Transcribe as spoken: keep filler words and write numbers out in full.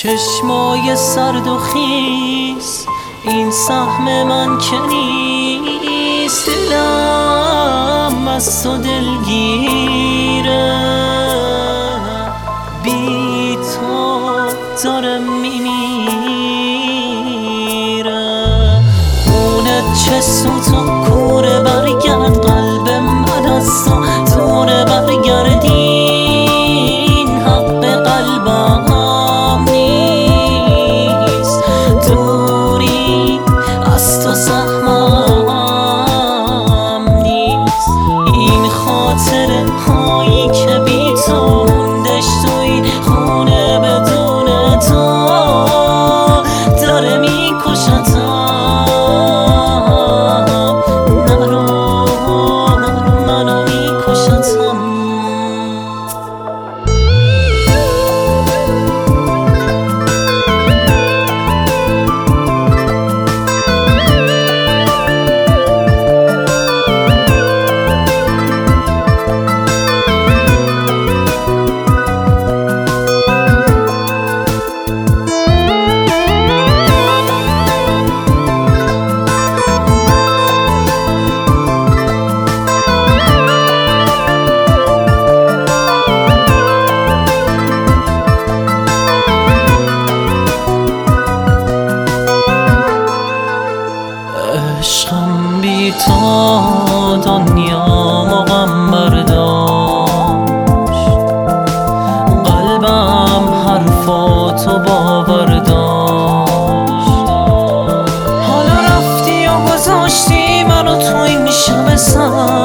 چشمای سرد و خیس این سهم من که نیست، دلم از تو دلگیره، بی تو داره میمیره. خونت چه سوت و کوره، برگرد قلب من از تو دوره، برگردین حق قلبم نیست، دوری از تو سهمم نیست. این خاطره هایی که بی تو موندش تو این خونه بدون تو داره میکشتم. عشقم بی تو دنیا مغم برداشت، قلبم حرفاتو باور داشت. حالا رفتی و گذاشتی منو تو این شب سر،